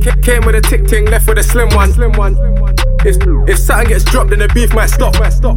Came with a tick ting, left with a slim one. If something gets dropped, then the beef might stop.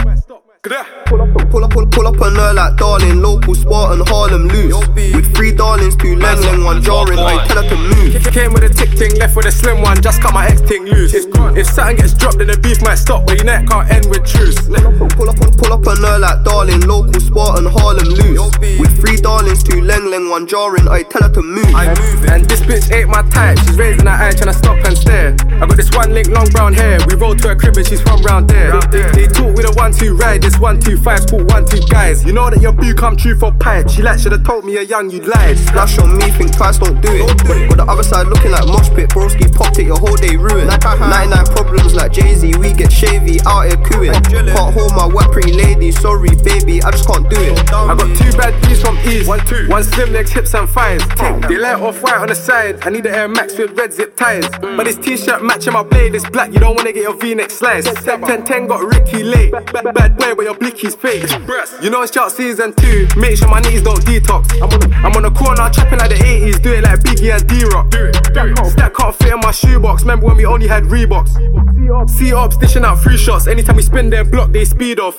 Pull up on her like darling, local Spartan, Harlem loose. With 3 darlings, 2 lang, 1 jarring, I tell her to move. Came with a tick ting, left with a slim one, just cut my ex ting loose. If something gets dropped, then the beef might stop, but your neck can't end with truce. Pull up on her like darling, local Spartan, Harlem loose. With 3 darlings, 2 lang, 1 jarring, I tell her to move. And this bitch ain't my type, she's raising her eye tryna stop and stare. I got this one link, long brown hair, we roll to her crib and she's from round there. They talk with a 1-2 ride, this 1-2-5's called 1-2 guys. You know that your boo come true for pipe, she like should've told me a young you lied. Splash on me, think twice, don't do it. Got the other side looking like mosh pit, broski popped it, your whole day ruined. 99 problems like Jay-Z, we get shavy, out here cooing. Can't hold my wet pretty lady, sorry baby, I just can't do it. I got 2 bad D's from East, 1 slim legs, hips and thighs. They light off white on the side, I need the Air Max with red zip ties. But this t-shirt matching my blade is black, you don't wanna get your V-neck sliced. 10-10 got Ricky late, bad boy but your blicky's fake. You know it's shout season 2, make sure my knees don't detox. I'm on the corner trapping like the 80s, do it like Biggie and D-Rock. That can't fit in my shoebox, remember when we only had Reeboks. C-Ops dishing out 3 shots, anytime we spin their block they speed off.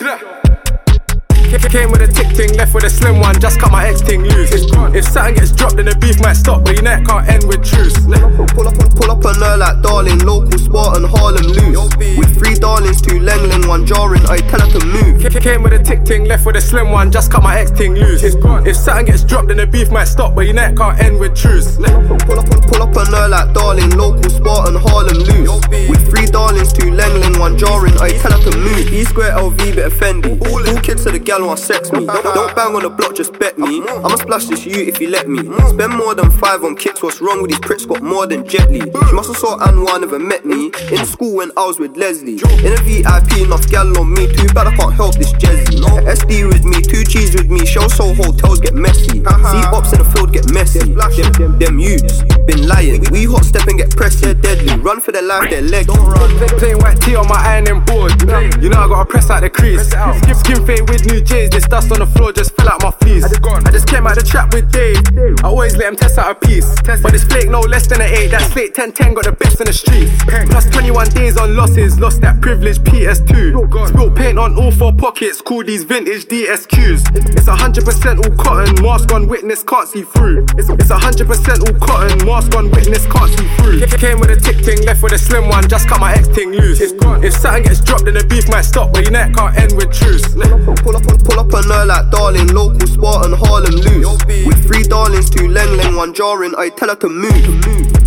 Came with a tick ting, left with a slim one, just cut my ex ting loose. If something gets dropped, then the beef might stop, but your neck can't end with truce. Pull up on her like darling, local Spartan, Harlem loose. With 3 darlings, 2 lang, 1 jarring, I tell her to move. Came with a tick ting, left with a slim one, just cut my ex ting loose. If something gets dropped, then the beef might stop, but your neck can't end with truce. Pull up on her like darling, local Spartan, Harlem loose. With 3 darlings, 2 lang, 1 jarring, I tell her to move. E-square LV bit of Fendi. All kids to the gal want sex me. Don't bang on the block, just bet me. I'ma splash this you if you let me. Spend more than 5 on kicks, what's wrong with these pricks? Got more than Jet Li. She must've saw Anwar, never met me. In school when I was with Leslie. In a VIP, enough gal on me. Too bad I can't help this Jezzy. SD with me, 2 G's with me. Show so hotels get messy. C-Ops in the field get messy. Them youths been lying. We hot step and get pressed, they're deadly. Run for their life, their legs. Playing white tee on my ironing board. You know I gotta press out the crease. Skin fade with new J's, this dust on the floor just fill out my fleece. I just came out the trap with Dave. I always let him test out a piece. But this flake no less than an 8. That slate 10-10 got the best in the street. Plus 21 days on losses, lost that privilege PS2. Spilt paint on all 4 pockets, call these vintage DSQs. It's 100% all cotton, mask on witness can't see through. It's 100% all cotton, mask on witness can't see through. Came with a tick ting, left with a slim one, just cut my ex ting loose. If something gets dropped, then the beef might stop, but your neck can't end with truce. Pull up on her like darling, local Spartan, Harlem loose. With 3 darlings, 2 lang, 1 jarring, I tell her to move.